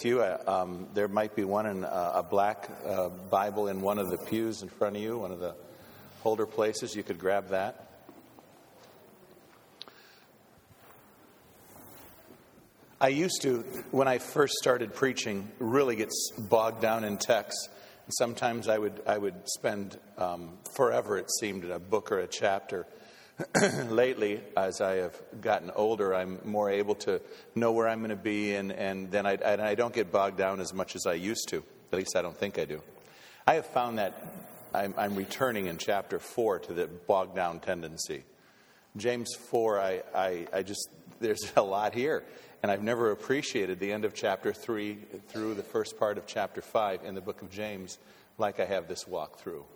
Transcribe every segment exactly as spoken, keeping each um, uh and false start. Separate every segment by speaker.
Speaker 1: with you. Uh, um, there might be one in uh, a black uh, Bible in one of the pews in front of you, one of the holder places. You could grab that. I used to, when I first started preaching, really get bogged down in text. And sometimes I would I would spend um, forever, it seemed, in a book or a chapter. Lately, as I have gotten older, I'm more able to know where I'm going to be, and, and then I, and I don't get bogged down as much as I used to. At least I don't think I do. I have found that I'm, I'm returning in chapter four to the bogged down tendency. James four, I, I, I just, there's a lot here. And I've never appreciated the end of chapter three through the first part of chapter five in the book of James like I have this walk through.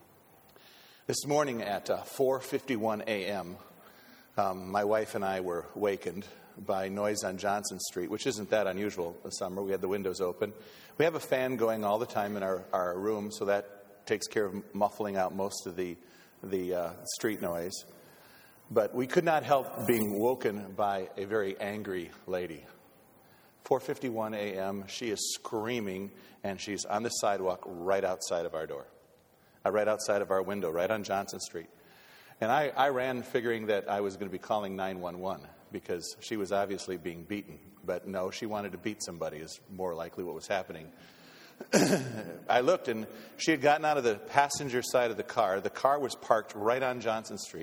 Speaker 1: This morning at uh, four fifty-one a.m., um, my wife and I were wakened by noise on Johnson Street, which isn't that unusual this summer. We had the windows open. We have a fan going all the time in our, our room, so that takes care of muffling out most of the, the uh, street noise. But we could not help being woken by a very angry lady. four fifty-one a.m., she is screaming, and she's on the sidewalk right outside of our door. Uh, right outside of our window, right on Johnson Street. And I, I ran figuring that I was going to be calling nine one one because she was obviously being beaten. But no, she wanted to beat somebody is more likely what was happening. I looked, and she had gotten out of the passenger side of the car. The car was parked right on Johnson Street.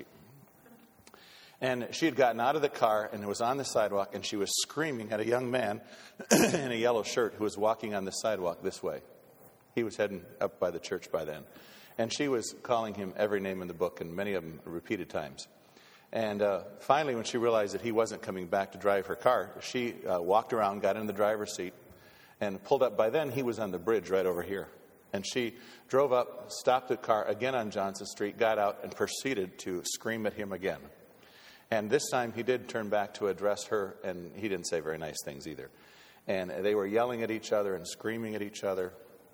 Speaker 1: And she had gotten out of the car and was on the sidewalk, and she was screaming at a young man in a yellow shirt who was walking on the sidewalk this way. He was heading up by the church by then. And she was calling him every name in the book, and many of them repeated times. And uh, finally, when she realized that he wasn't coming back to drive her car, she uh, walked around, got in the driver's seat, and pulled up. By then, he was on the bridge right over here. And she drove up, stopped the car again on Johnson Street, got out, and proceeded to scream at him again. And this time, he did turn back to address her, and he didn't say very nice things either. And they were yelling at each other and screaming at each other.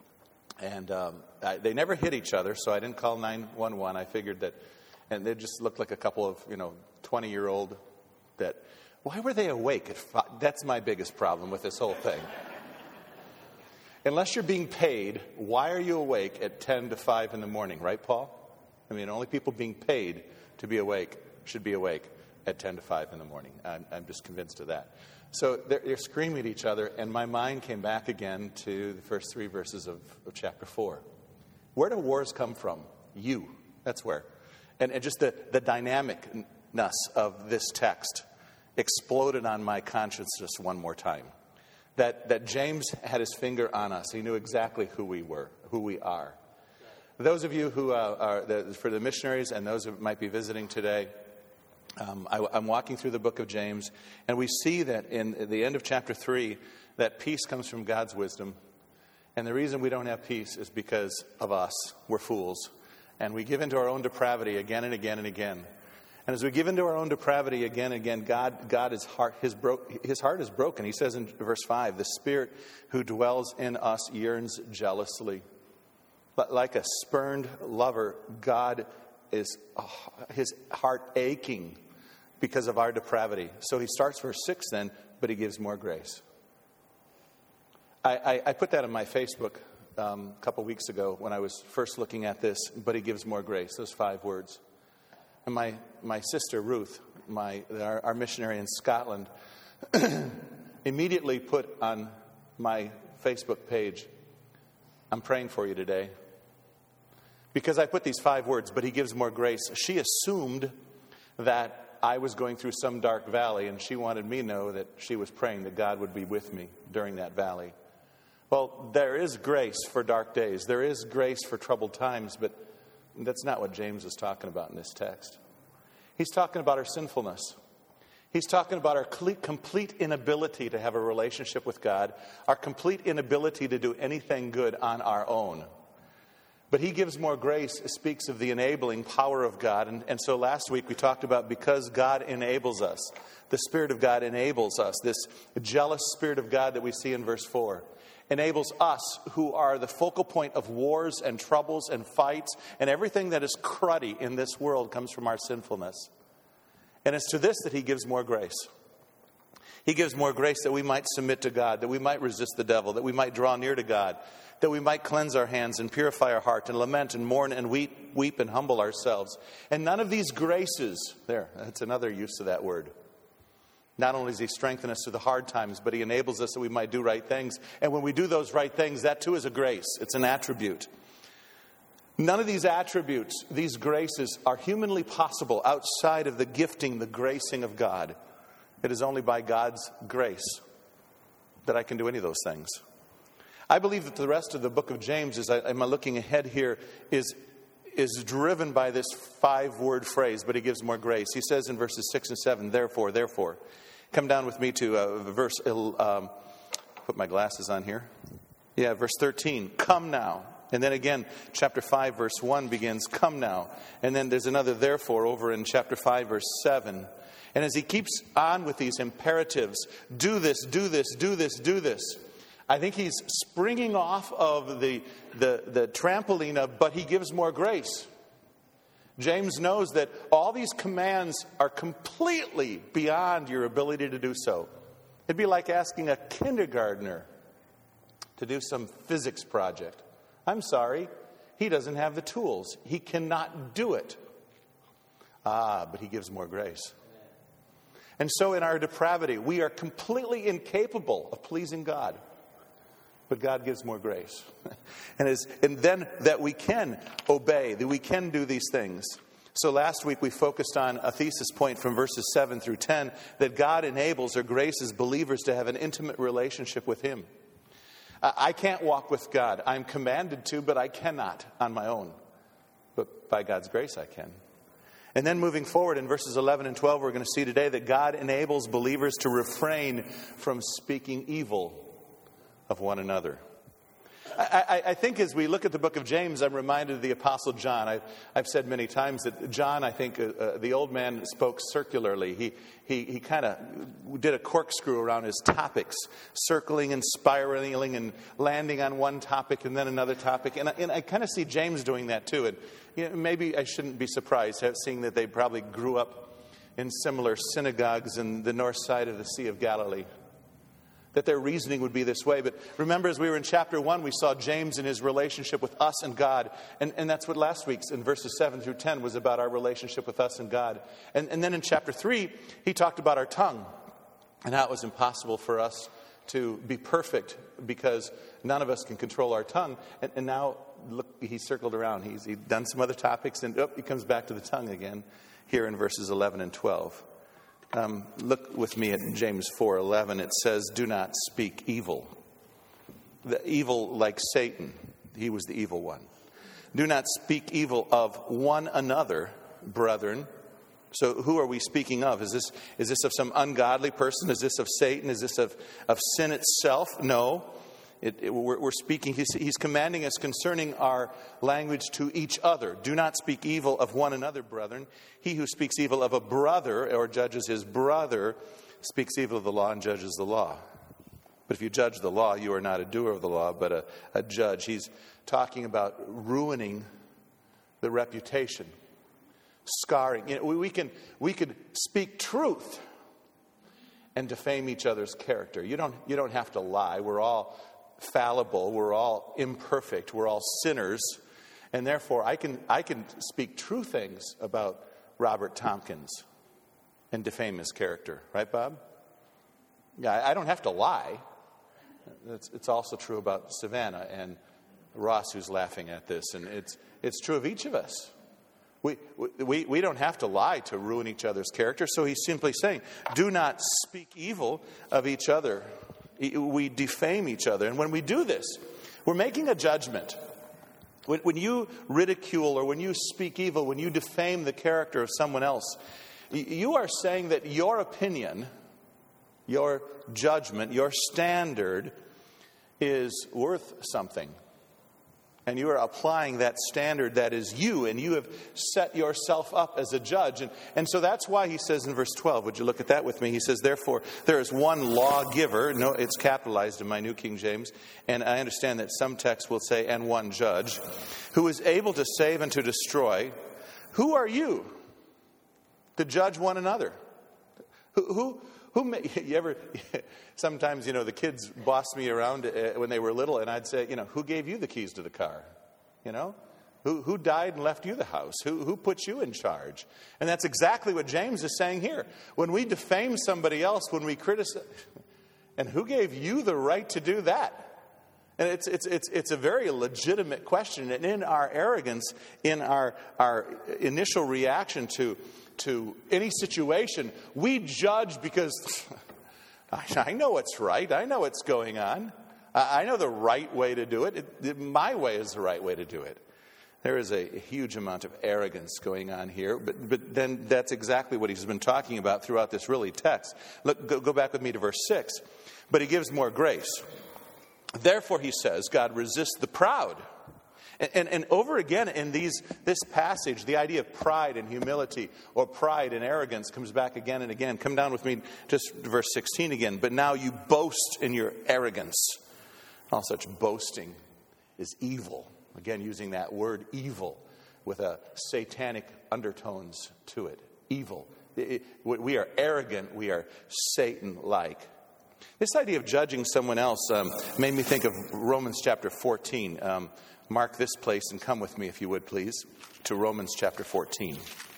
Speaker 1: And um, I, they never hit each other, so I didn't call nine one one. I figured that, and they just looked like a couple of, you know, twenty-year-old that, why were they awake at five? That's my biggest problem with this whole thing. Unless you're being paid, why are you awake at ten to five in the morning, right, Paul? I mean, only people being paid to be awake should be awake at ten to five in the morning. I'm, I'm just convinced of that. So they're, they're screaming at each other, and my mind came back again to the first three verses of, of chapter four. Where do wars come from? You. That's where. And, and just the, the dynamicness of this text exploded on my conscience just one more time. That, that James had his finger on us. He knew exactly who we were, who we are. Those of you who uh, are, the, for the missionaries and those who might be visiting today, Um, I, I'm walking through the book of James, and we see that in the end of chapter three, that peace comes from God's wisdom. And the reason we don't have peace is because of us. We're fools. And we give into our own depravity again and again and again. And as we give into our own depravity again and again, God, God is heart, his, bro, his heart is broken. He says in verse five, the Spirit who dwells in us yearns jealously. But like a spurned lover, God is uh, his heart aching because of our depravity. So he starts verse six then, but he gives more grace. I, I, I put that on my Facebook um, a couple weeks ago when I was first looking at this, but he gives more grace, those five words. And my, my sister Ruth, my our, our missionary in Scotland, immediately put on my Facebook page, I'm praying for you today. Because I put these five words, but he gives more grace. She assumed that I was going through some dark valley, and she wanted me to know that she was praying that God would be with me during that valley. Well, there is grace for dark days. There is grace for troubled times, but that's not what James is talking about in this text. He's talking about our sinfulness. He's talking about our complete inability to have a relationship with God, our complete inability to do anything good on our own. But he gives more grace, speaks of the enabling power of God. And, and so last week we talked about because God enables us. The Spirit of God enables us. This jealous Spirit of God that we see in verse four enables us who are the focal point of wars and troubles and fights. And everything that is cruddy in this world comes from our sinfulness. And it's to this that he gives more grace. He gives more grace that we might submit to God, that we might resist the devil, that we might draw near to God, that we might cleanse our hands and purify our heart and lament and mourn and weep, weep and humble ourselves. And none of these graces, there, that's another use of that word. Not only does he strengthen us through the hard times, but he enables us that we might do right things. And when we do those right things, that too is a grace. It's an attribute. None of these attributes, these graces, are humanly possible outside of the gifting, the gracing of God. It is only by God's grace that I can do any of those things. I believe that the rest of the book of James, as I, am looking ahead here, is, is driven by this five-word phrase, but he gives more grace. He says in verses six and seven, therefore, therefore. Come down with me to uh, verse, um, put my glasses on here. Yeah, verse thirteen, come now. And then again, chapter five, verse one begins, come now. And then there's another therefore over in chapter five, verse seven. And as he keeps on with these imperatives, do this, do this, do this, do this, I think he's springing off of the, the, the trampoline of, but he gives more grace. James knows that all these commands are completely beyond your ability to do so. It'd be like asking a kindergartner to do some physics project. I'm sorry, he doesn't have the tools. He cannot do it. Ah, but he gives more grace. And so in our depravity, we are completely incapable of pleasing God. But God gives more grace. and, as, and then that we can obey, that we can do these things. So last week we focused on a thesis point from verses seven through ten, that God enables or graces believers to have an intimate relationship with Him. I can't walk with God. I'm commanded to, but I cannot on my own. But by God's grace I can. And then moving forward in verses eleven and twelve, we're going to see today that God enables believers to refrain from speaking evil of one another. I, I, I think as we look at the book of James, I'm reminded of the Apostle John. I've, I've said many times that John, I think, uh, uh, the old man spoke circularly. He he, he kind of did a corkscrew around his topics, circling and spiraling and landing on one topic and then another topic. And I, and I kind of see James doing that too. And you know, maybe I shouldn't be surprised, seeing that they probably grew up in similar synagogues in the north side of the Sea of Galilee, that their reasoning would be this way. But remember, as we were in chapter one, we saw James and his relationship with us and God. And, and that's what last week's in verses seven through ten was about, our relationship with us and God. And, and then in chapter three, he talked about our tongue and how it was impossible for us to be perfect because none of us can control our tongue. And, and now, look, he's circled around. He's, he's done some other topics, and oh, he comes back to the tongue again here in verses eleven and twelve. Um, look with me at James four eleven. It says, do not speak evil. The evil like Satan. He was the evil one. Do not speak evil of one another, brethren. So who are we speaking of? Is this is this of some ungodly person? Is this of Satan? Is this of, of sin itself? No. It, it, we're, we're speaking, he's, he's commanding us concerning our language to each other. Do not speak evil of one another, brethren. He who speaks evil of a brother or judges his brother speaks evil of the law and judges the law. But if you judge the law, you are not a doer of the law, but a, a judge. He's talking about ruining the reputation, scarring. You know, we, we can we could speak truth and defame each other's character. You don't you don't have to lie. We're all fallible, we're all imperfect, we're all sinners, and therefore I can I can speak true things about Robert Tompkins and defame his character, right, Bob? Yeah, I don't have to lie. It's, it's also true about Savannah and Ross, who's laughing at this, and it's it's true of each of us. We we we don't have to lie to ruin each other's character. So he's simply saying, do not speak evil of each other. We defame each other. And when we do this, we're making a judgment. When, when you ridicule or when you speak evil, when you defame the character of someone else, you are saying that your opinion, your judgment, your standard is worth something. And you are applying that standard that is you, and you have set yourself up as a judge. And, and so that's why he says in verse twelve, would you look at that with me? He says, therefore, there is one lawgiver. No, it's capitalized in my New King James. And I understand that some texts will say, and one judge, who is able to save and to destroy. Who are you to judge one another? Who, who, Who ma- you ever? Sometimes, you know, the kids bossed me around uh, when they were little, and I'd say, you know, who gave you the keys to the car? You know, who who died and left you the house? Who who put you in charge? And that's exactly what James is saying here. When we defame somebody else, when we criticize, and who gave you the right to do that? And it's it's it's it's a very legitimate question. And in our arrogance, in our our initial reaction to to any situation, we judge because I know what's right. I know what's going on. I know the right way to do it. It, it. My way is the right way to do it. There is a huge amount of arrogance going on here, but but then that's exactly what he's been talking about throughout this really text. Look, go, go back with me to verse six. But he gives more grace. Therefore, he says, God resists the proud. And, and, and over again in these this passage, the idea of pride and humility, or pride and arrogance, comes back again and again. Come down with me just to verse sixteen again. But now you boast in your arrogance. All such boasting is evil. Again, using that word evil with a satanic undertones to it. Evil. It, it, we are arrogant. We are Satan-like. This idea of judging someone else um, made me think of Romans chapter fourteen. Um, mark this place and come with me, if you would, please, to Romans chapter fourteen.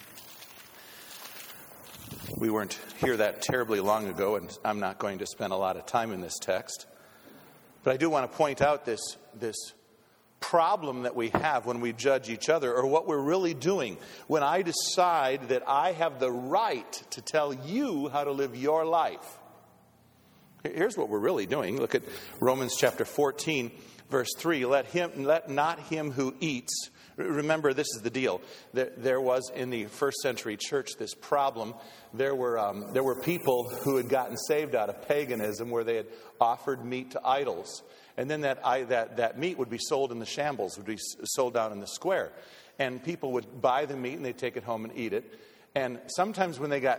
Speaker 1: We weren't here that terribly long ago, and I'm not going to spend a lot of time in this text. But I do want to point out this, this problem that we have when we judge each other, or what we're really doing when I decide that I have the right to tell you how to live your life. Here's what we're really doing. Look at Romans chapter fourteen, verse three. Let him, let not him who eats. Remember, this is the deal. There, there was in the first century church this problem. There were um, there were people who had gotten saved out of paganism, where they had offered meat to idols, and then that I, that that meat would be sold in the shambles, would be sold down in the square, and people would buy the meat and they'd take it home and eat it. And sometimes when they got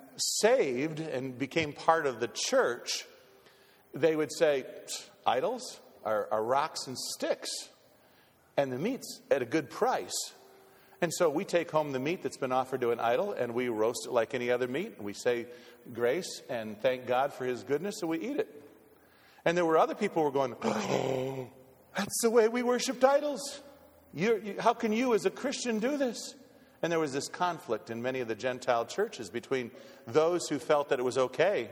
Speaker 1: saved and became part of the church, they would say, idols are, are rocks and sticks, and the meat's at a good price. And so we take home the meat that's been offered to an idol, and we roast it like any other meat. We say grace and thank God for his goodness, and we eat it. And there were other people who were going, oh, that's the way we worshipped idols. You're, you, how can you as a Christian do this? And there was this conflict in many of the Gentile churches between those who felt that it was okay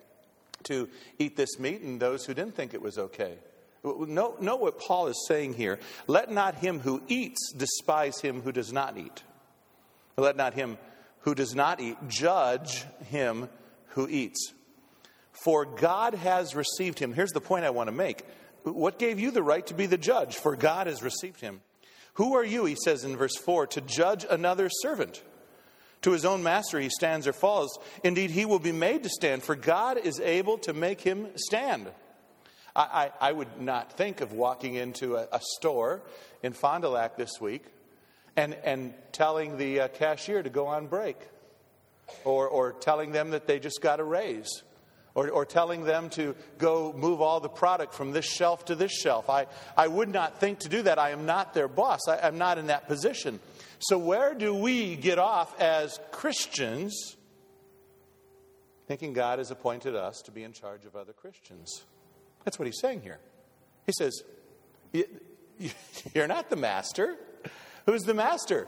Speaker 1: to eat this meat and those who didn't think it was okay. Note, note what Paul is saying here. Let not him who eats despise him who does not eat. Let not him who does not eat judge him who eats. For God has received him. Here's the point I want to make. What gave you the right to be the judge? For God has received him. Who are you, he says in verse four, to judge another servant? To his own master he stands or falls. Indeed, he will be made to stand, for God is able to make him stand. I, I, I would not think of walking into a, a store in Fond du Lac this week and, and telling the uh, cashier to go on break. Or, or telling them that they just got a raise. Or, or telling them to go move all the product from this shelf to this shelf. I, I would not think to do that. I am not their boss. I, I'm not in that position. So where do we get off as Christians thinking God has appointed us to be in charge of other Christians? That's what he's saying here. He says, you're not the master. Who's the master?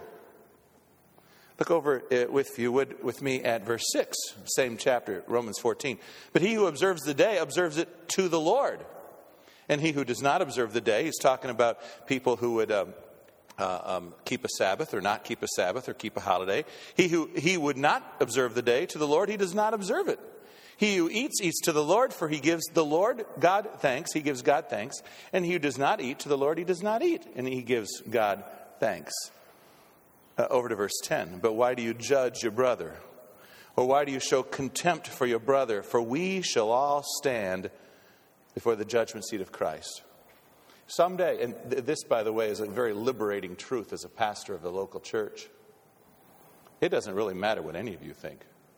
Speaker 1: Look over with you would with me at verse six, same chapter, Romans fourteen. But he who observes the day observes it to the Lord. And he who does not observe the day, he's talking about people who would um, uh, um, keep a Sabbath or not keep a Sabbath or keep a holiday. He who he would not observe the day to the Lord, he does not observe it. He who eats, eats to the Lord, for he gives the Lord God thanks. He gives God thanks. And he who does not eat to the Lord, he does not eat. And he gives God thanks. Uh, over to verse ten. But why do you judge your brother? Or why do you show contempt for your brother? For we shall all stand before the judgment seat of Christ. Someday, and th- this, by the way, is a very liberating truth as a pastor of the local church. It doesn't really matter what any of you think.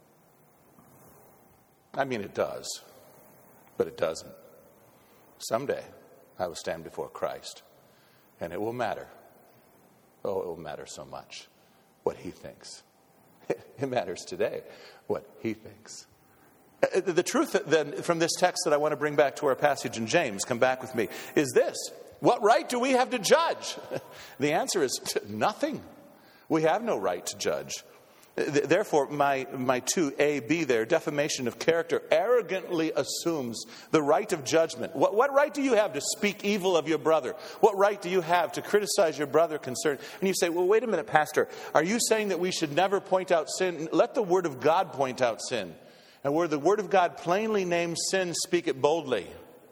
Speaker 1: I mean, it does, but it doesn't. Someday, I will stand before Christ, and it will matter. Oh, it will matter so much what he thinks. It matters today what he thinks. The truth then from this text that I want to bring back to our passage in James, come back with me, is this. What right do we have to judge? The answer is nothing. We have no right to judge. Therefore, my, my two A, B there, defamation of character, arrogantly assumes the right of judgment. What, what right do you have to speak evil of your brother? What right do you have to criticize your brother concerned? And you say, well, wait a minute, Pastor. Are you saying that we should never point out sin? Let the Word of God point out sin. And where the Word of God plainly names sin, speak it boldly.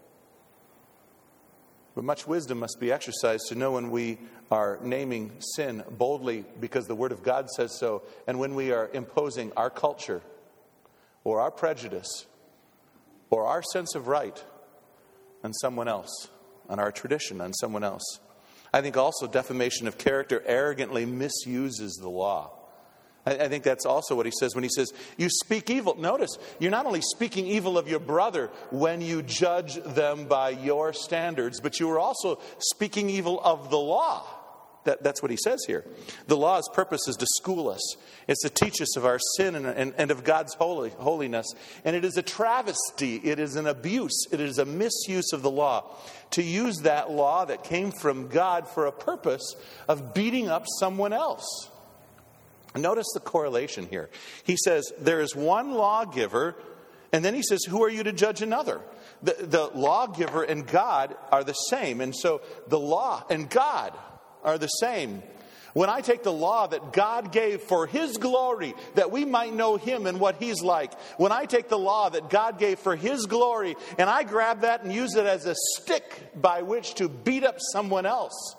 Speaker 1: But much wisdom must be exercised to know when we are naming sin boldly because the Word of God says so, and when we are imposing our culture or our prejudice or our sense of right on someone else, on our tradition on someone else. I think also defamation of character arrogantly misuses the law. I think that's also what he says when he says, you speak evil. Notice, you're not only speaking evil of your brother when you judge them by your standards, but you are also speaking evil of the law. That, that's what he says here. The law's purpose is to school us. It's to teach us of our sin and, and, and of God's holy, holiness. And it is a travesty. It is an abuse. It is a misuse of the law to use that law that came from God for a purpose of beating up someone else. Notice the correlation here. He says, there is one lawgiver, and then he says, who are you to judge another? The, the lawgiver and God are the same. And so the law and God are the same. When I take the law that God gave for His glory, that we might know Him and what He's like, when I take the law that God gave for His glory, and I grab that and use it as a stick by which to beat up someone else,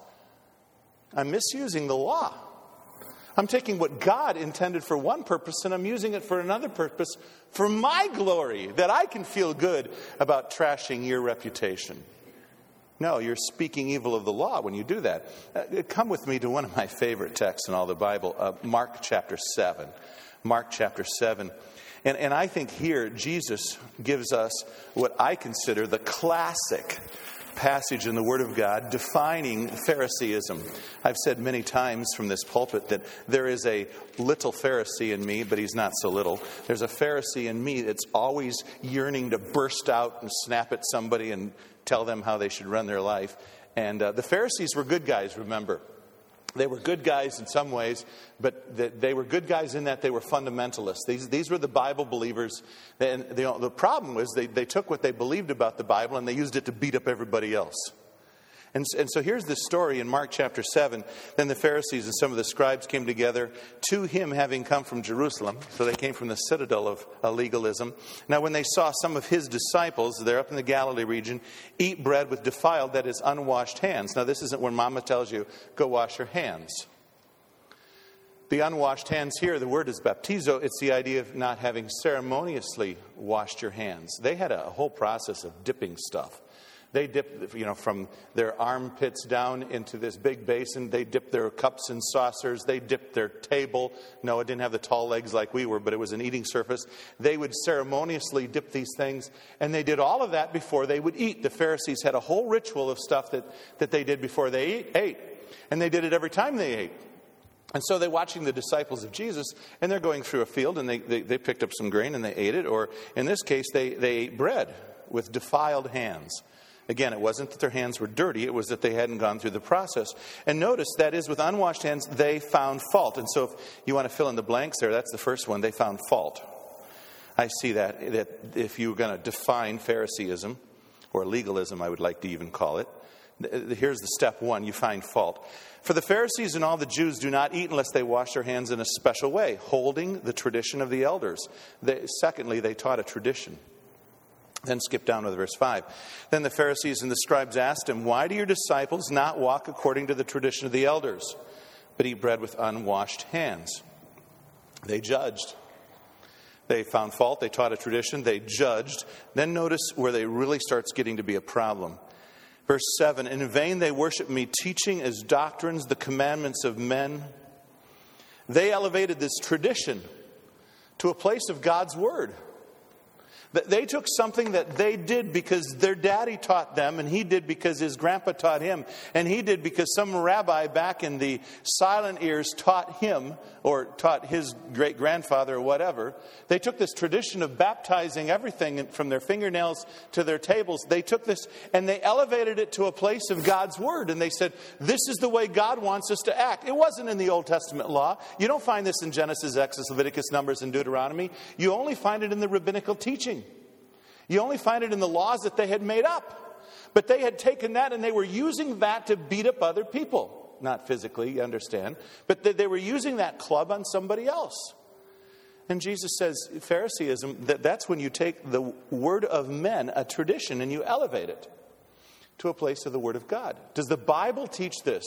Speaker 1: I'm misusing the law. I'm taking what God intended for one purpose and I'm using it for another purpose for my glory, that I can feel good about trashing your reputation. No, you're speaking evil of the law when you do that. Uh, come with me to one of my favorite texts in all the Bible, uh, Mark chapter seven. Mark chapter seven. And, and I think here Jesus gives us what I consider the classic passage in the Word of God defining Phariseeism. I've said many times from this pulpit that there is a little Pharisee in me, but he's not so little. There's a Pharisee in me that's always yearning to burst out and snap at somebody and tell them how they should run their life. And uh, the Pharisees were good guys, remember. They were good guys in some ways, but they were good guys in that they were fundamentalists. These, these were the Bible believers. And the, the problem was they, they took what they believed about the Bible and they used it to beat up everybody else. And, and so here's this story in Mark chapter seven. Then the Pharisees and some of the scribes came together to him, having come from Jerusalem. So they came from the citadel of uh, legalism. Now when they saw some of his disciples, they're up in the Galilee region, eat bread with defiled, that is, unwashed hands. Now this isn't when Mama tells you, go wash your hands. The unwashed hands here, the word is baptizo. It's the idea of not having ceremoniously washed your hands. They had a whole process of dipping stuff. They dipped, you know, from their armpits down into this big basin. They dipped their cups and saucers. They dipped their table. No, it didn't have the tall legs like we were, but it was an eating surface. They would ceremoniously dip these things. And they did all of that before they would eat. The Pharisees had a whole ritual of stuff that, that they did before they ate, ate. And they did it every time they ate. And so they're watching the disciples of Jesus, and they're going through a field, and they, they, they picked up some grain, and they ate it. Or in this case, they, they ate bread with defiled hands. Again, it wasn't that their hands were dirty. It was that they hadn't gone through the process. And notice, that is, with unwashed hands, they found fault. And so if you want to fill in the blanks there, that's the first one. They found fault. I see that, that if you were going to define Phariseeism, or legalism, I would like to even call it, here's the step one. You find fault. For the Pharisees and all the Jews do not eat unless they wash their hands in a special way, holding the tradition of the elders. They, secondly, they taught a tradition. Then skip down to verse five. Then the Pharisees and the scribes asked him, why do your disciples not walk according to the tradition of the elders, but eat bread with unwashed hands? They judged. They found fault. They taught a tradition. They judged. Then notice where they really starts getting to be a problem. Verse seven, in vain they worship me, teaching as doctrines the commandments of men. They elevated this tradition to a place of God's word. They took something that they did because their daddy taught them, and he did because his grandpa taught him, and he did because some rabbi back in the silent ears taught him, or taught his great-grandfather or whatever. They took this tradition of baptizing everything from their fingernails to their tables. They took this and they elevated it to a place of God's Word, and they said, this is the way God wants us to act. It wasn't in the Old Testament law. You don't find this in Genesis, Exodus, Leviticus, Numbers, and Deuteronomy. You only find it in the rabbinical teaching. You only find it in the laws that they had made up. But they had taken that and they were using that to beat up other people. Not physically, you understand. But they, they were using that club on somebody else. And Jesus says, Phariseeism, that, that's when you take the word of men, a tradition, and you elevate it to a place of the Word of God. Does the Bible teach this?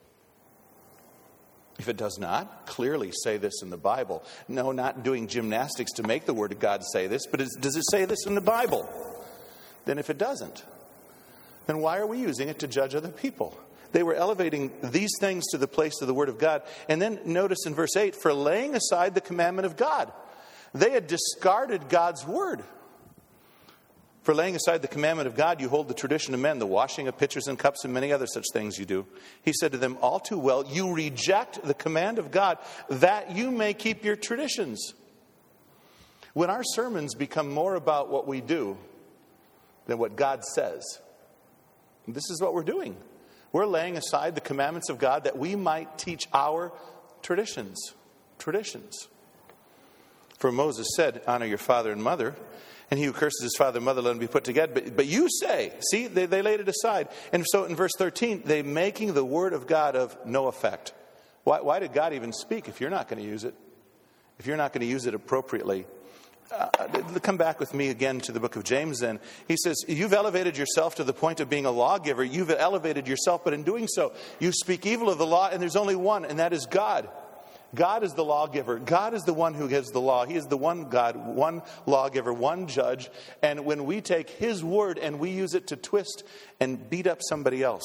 Speaker 1: If it does not, clearly say this in the Bible. No, not doing gymnastics to make the Word of God say this, but is, does it say this in the Bible? Then if it doesn't, then why are we using it to judge other people? They were elevating these things to the place of the Word of God. And then notice in verse eight, for laying aside the commandment of God. They had discarded God's Word. For laying aside the commandment of God, you hold the tradition of men, the washing of pitchers and cups and many other such things you do. He said to them, all too well, you reject the command of God that you may keep your traditions. When our sermons become more about what we do than what God says, this is what we're doing. We're laying aside the commandments of God that we might teach our traditions. Traditions. For Moses said, honor your father and mother. And he who curses his father and mother, let him be put to death. But, but you say, see, they, they laid it aside. And so in verse thirteen, they making the word of God of no effect. Why, why did God even speak if you're not going to use it? If you're not going to use it appropriately? Uh, come back with me again to the book of James then. He says, you've elevated yourself to the point of being a lawgiver. You've elevated yourself, but in doing so, you speak evil of the law, and there's only one, and that is God. God is the lawgiver. God is the one who gives the law. He is the one God, one lawgiver, one judge. And when we take His word and we use it to twist and beat up somebody else,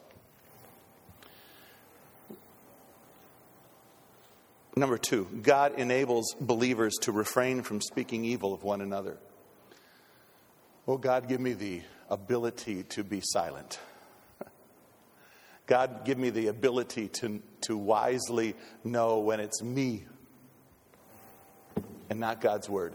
Speaker 1: number two, God enables believers to refrain from speaking evil of one another. Oh, God, give me the ability to be silent. God, give me the ability to, to wisely know when it's me and not God's word.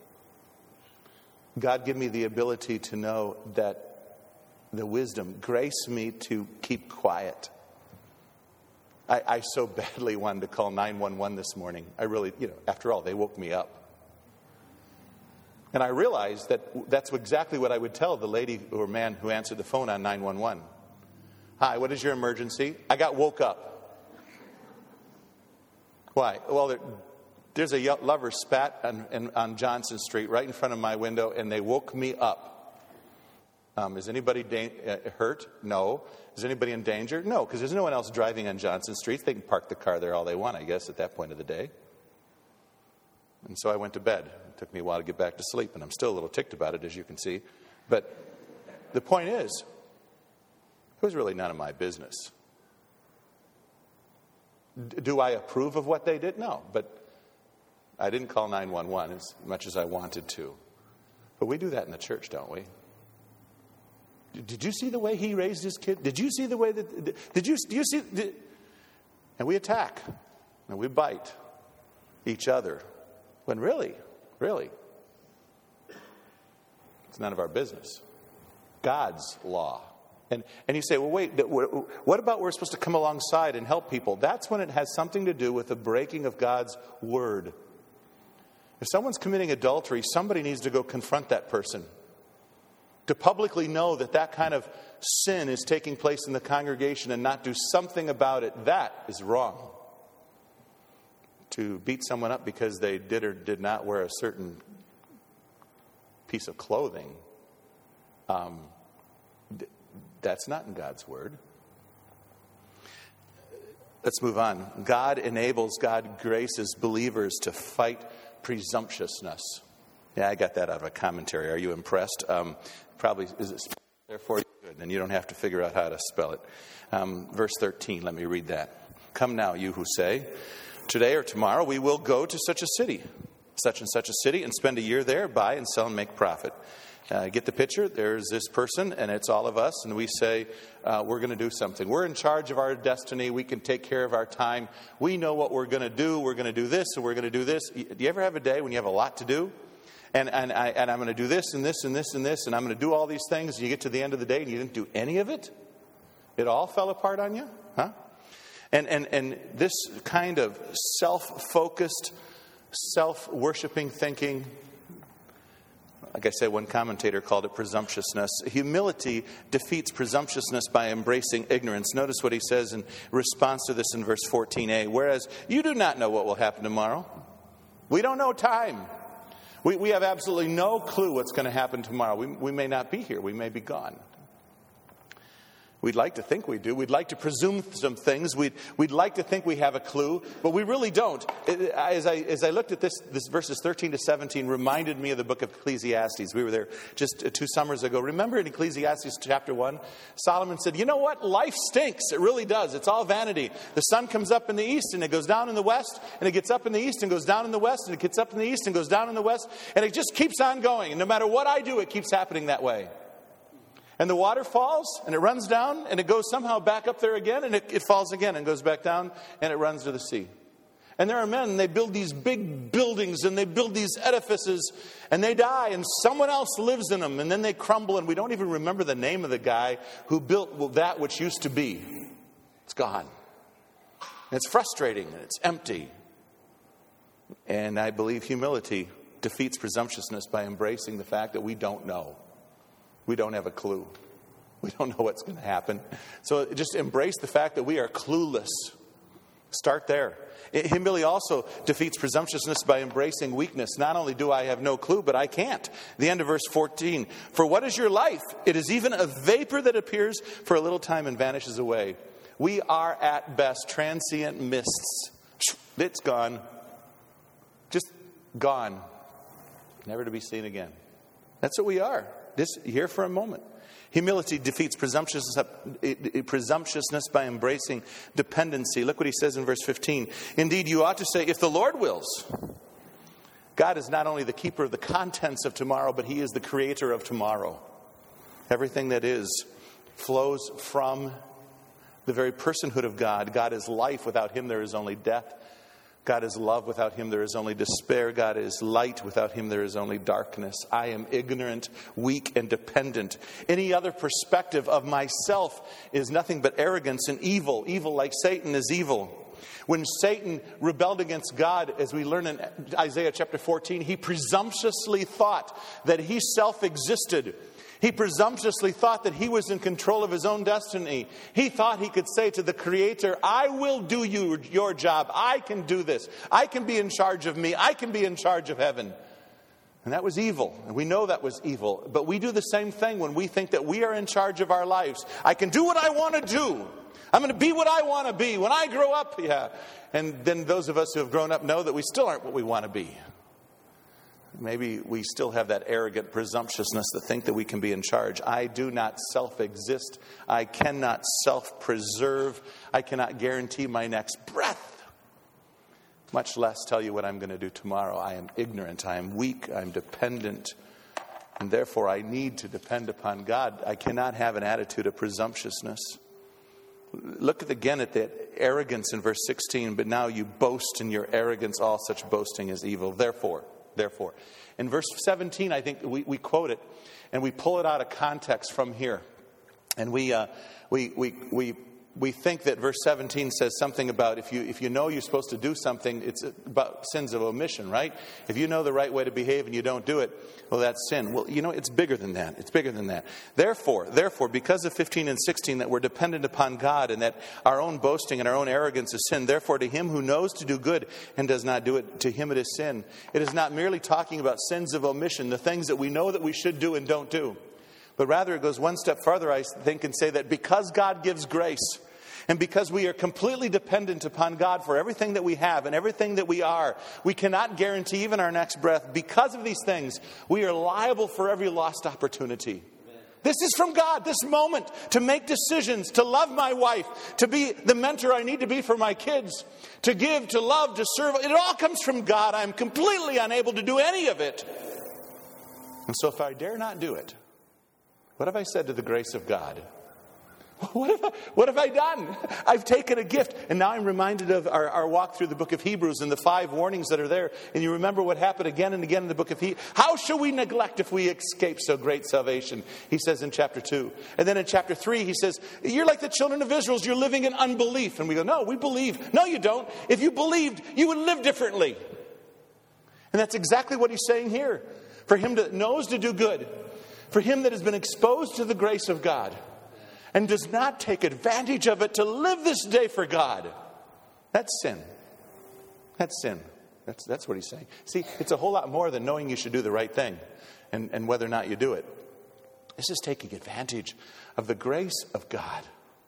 Speaker 1: God, give me the ability to know that the wisdom, grace me to keep quiet. I, I so badly wanted to call nine one one this morning. I really, you know, after all, they woke me up. And I realized that that's exactly what I would tell the lady or man who answered the phone on nine one one. Hi, what is your emergency? I got woke up. Why? Well, there, there's a lover spat on, on, on Johnson Street right in front of my window, and they woke me up. Um, is anybody da- uh, hurt? No. Is anybody in danger? No, because there's no one else driving on Johnson Street. They can park the car there all they want, I guess, at that point of the day. And so I went to bed. It took me a while to get back to sleep, and I'm still a little ticked about it, as you can see. But the point is, it was really none of my business. D- do I approve of what they did? No, but I didn't call nine one one as much as I wanted to. But we do that in the church, don't we? Did you see the way he raised his kid? Did you see the way that... Did you, do you see... Did, and we attack. And we bite each other. When really, really, it's none of our business. God's law. And, and you say, well, wait, what about we're supposed to come alongside and help people? That's when it has something to do with the breaking of God's word. If someone's committing adultery, somebody needs to go confront that person. To publicly know that that kind of sin is taking place in the congregation and not do something about it, that is wrong. To beat someone up because they did or did not wear a certain piece of clothing, um, that's not in God's word. Let's move on. God enables, God graces believers to fight presumptuousness. Yeah, I got that out of a commentary. Are you impressed? Um, probably, is it there for you? Good. And you don't have to figure out how to spell it. Um, verse thirteen, let me read that. Come now, you who say, today or tomorrow we will go to such a city, such and such a city and spend a year there, buy and sell and make profit. Uh, get the picture? There's this person, and it's all of us, and we say, uh, we're going to do something. We're in charge of our destiny. We can take care of our time. We know what we're going to do. We're going to do this, and we're going to do this. Do you ever have a day when you have a lot to do? And, and, I, and I'm going to do this and this and this and this, and I'm going to do all these things, and you get to the end of the day, and you didn't do any of it? It all fell apart on you? Huh? And, and, and this kind of self-focused, self-worshiping thinking, like I said, one commentator called it presumptuousness. Humility defeats presumptuousness by embracing ignorance. Notice what he says in response to this in verse fourteen a. Whereas you do not know what will happen tomorrow. We don't know time. We, we have absolutely no clue what's going to happen tomorrow. We, we may not be here. We may be gone. We'd like to think we do. We'd like to presume some things. We'd, we'd like to think we have a clue, but we really don't. As I, as I looked at this, this verses thirteen to seventeen reminded me of the book of Ecclesiastes. We were there just two summers ago. Remember in Ecclesiastes chapter one, Solomon said, you know what? Life stinks. It really does. It's all vanity. The sun comes up in the east and it goes down in the west, and it gets up in the east and goes down in the west, and it gets up in the east and goes down in the west, and it just keeps on going. And no matter what I do, it keeps happening that way. And the water falls, and it runs down, and it goes somehow back up there again, and it, it falls again, and goes back down, and it runs to the sea. And there are men, and they build these big buildings, and they build these edifices, and they die, and someone else lives in them, and then they crumble, and we don't even remember the name of the guy who built that which used to be. It's gone. And it's frustrating, and it's empty. And I believe humility defeats presumptuousness by embracing the fact that we don't know. We don't have a clue. We don't know what's going to happen. So just embrace the fact that we are clueless. Start there. Humility also defeats presumptuousness by embracing weakness. Not only do I have no clue, but I can't. The end of verse fourteen. For what is your life? It is even a vapor that appears for a little time and vanishes away. We are at best transient mists. It's gone. Just gone. Never to be seen again. That's what we are. Just here for a moment. Humility defeats presumptuousness, presumptuousness by embracing dependency. Look what he says in verse fifteen. Indeed, you ought to say, if the Lord wills. God is not only the keeper of the contents of tomorrow, but he is the creator of tomorrow. Everything that is flows from the very personhood of God. God is life. Without him, there is only death. God is love. Without him, there is only despair. God is light. Without him, there is only darkness. I am ignorant, weak, and dependent. Any other perspective of myself is nothing but arrogance and evil. Evil, like Satan, is evil. When Satan rebelled against God, as we learn in Isaiah chapter fourteen, he presumptuously thought that he self-existed. He presumptuously thought that he was in control of his own destiny. He thought he could say to the Creator, I will do you your job. I can do this. I can be in charge of me. I can be in charge of heaven. And that was evil. And we know that was evil. But we do the same thing when we think that we are in charge of our lives. I can do what I want to do. I'm going to be what I want to be when I grow up. Yeah. And then those of us who have grown up know that we still aren't what we want to be. Maybe we still have that arrogant presumptuousness to think that we can be in charge. I do not self-exist. I cannot self-preserve. I cannot guarantee my next breath, much less tell you what I'm going to do tomorrow. I am ignorant. I am weak. I'm dependent. And therefore, I need to depend upon God. I cannot have an attitude of presumptuousness. Look again at that arrogance in verse sixteen. But now you boast in your arrogance. All such boasting is evil. Therefore... Therefore, in verse seventeen, I think we, we quote it and we pull it out of context from here. And we uh, we we we we think that verse seventeen says something about if you if you know you're supposed to do something, it's about sins of omission, right? If you know the right way to behave and you don't do it, well, that's sin. Well, you know, it's bigger than that. It's bigger than that. Therefore, therefore, because of fifteen and sixteen, that we're dependent upon God and that our own boasting and our own arrogance is sin. Therefore, to him who knows to do good and does not do it, to him it is sin. It is not merely talking about sins of omission, the things that we know that we should do and don't do. But rather it goes one step further, I think, and say that because God gives grace and because we are completely dependent upon God for everything that we have and everything that we are, we cannot guarantee even our next breath. Because of these things, we are liable for every lost opportunity. This is from God, this moment to make decisions, to love my wife, to be the mentor I need to be for my kids, to give, to love, to serve. It all comes from God. I'm completely unable to do any of it. And so if I dare not do it, what have I said to the grace of God? What have, I, what have I done? I've taken a gift. And now I'm reminded of our, our walk through the book of Hebrews and the five warnings that are there. And you remember what happened again and again in the book of Hebrews. How shall we neglect if we escape so great salvation? He says in chapter two. And then in chapter three, he says, you're like the children of Israel. You're living in unbelief. And we go, no, we believe. No, you don't. If you believed, you would live differently. And that's exactly what he's saying here. For him that knows to do good, for him that has been exposed to the grace of God, and does not take advantage of it to live this day for God. That's sin. That's sin. That's, that's what he's saying. See, it's a whole lot more than knowing you should do the right thing and, and whether or not you do it. This is taking advantage of the grace of God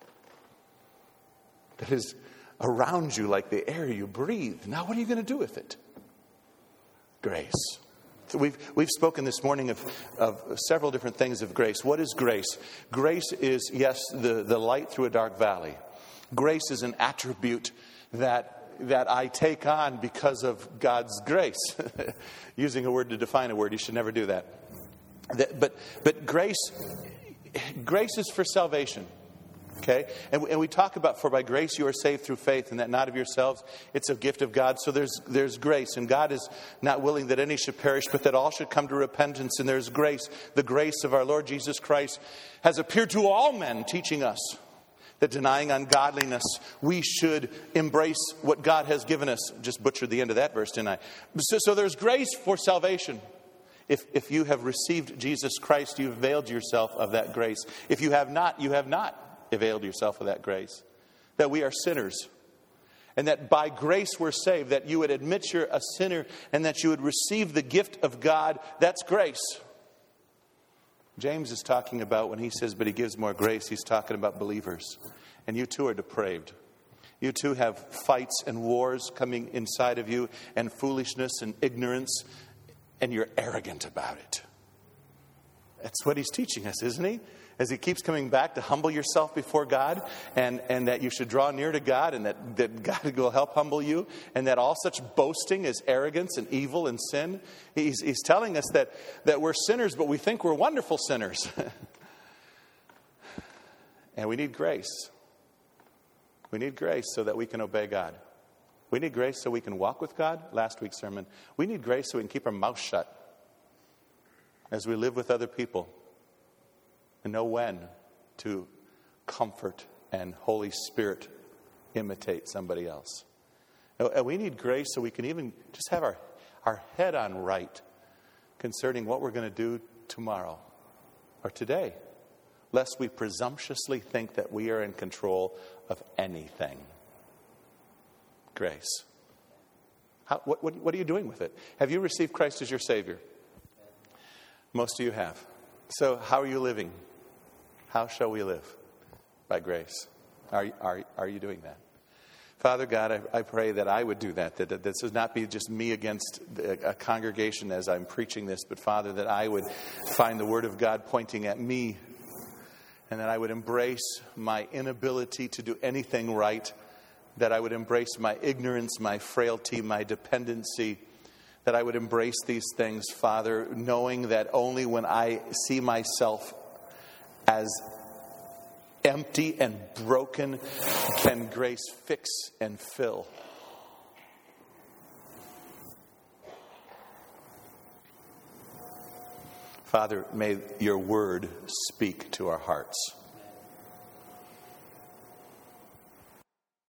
Speaker 1: that is around you like the air you breathe. Now what are you going to do with it? Grace. So we've we've spoken this morning of, of several different things of grace. What is grace? Grace is, yes, the, the light through a dark valley. Grace is an attribute that that I take on because of God's grace. Using a word to define a word, you should never do that. that but but grace grace is for salvation. Okay? And, and we talk about, for by grace you are saved through faith, and that not of yourselves. It's a gift of God. So there's there's grace. And God is not willing that any should perish, but that all should come to repentance. And there's grace. The grace of our Lord Jesus Christ has appeared to all men, teaching us that denying ungodliness, we should embrace what God has given us. Just butchered the end of that verse, didn't I? So, so there's grace for salvation. If, if you have received Jesus Christ, you've availed yourself of that grace. If you have not, you have not availed yourself of that grace. That we are sinners. And that by grace we're saved. That you would admit you're a sinner and that you would receive the gift of God. That's grace. James is talking about, when he says, but he gives more grace, he's talking about believers. And you too are depraved. You too have fights and wars coming inside of you, and foolishness and ignorance, and you're arrogant about it. That's what he's teaching us, isn't he? As he keeps coming back to humble yourself before God, and, and that you should draw near to God, and that, that God will help humble you, and that all such boasting is arrogance and evil and sin. He's, he's telling us that, that we're sinners, but we think we're wonderful sinners. And we need grace. We need grace so that we can obey God. We need grace so we can walk with God. Last week's sermon. We need grace so we can keep our mouth shut as we live with other people. And know when to comfort and Holy Spirit imitate somebody else. And we need grace so we can even just have our, our head on right concerning what we're going to do tomorrow or today, lest we presumptuously think that we are in control of anything. Grace. How, what, what, what are you doing with it? Have you received Christ as your Savior? Most of you have. So how are you living? How shall we live? By grace. Are, are, are you doing that? Father God, I, I pray that I would do that, that, that this would not be just me against a, a congregation as I'm preaching this, but Father, that I would find the Word of God pointing at me, and that I would embrace my inability to do anything right, that I would embrace my ignorance, my frailty, my dependency, that I would embrace these things, Father, knowing that only when I see myself as empty and broken can grace fix and fill. Father, may your word speak to our hearts.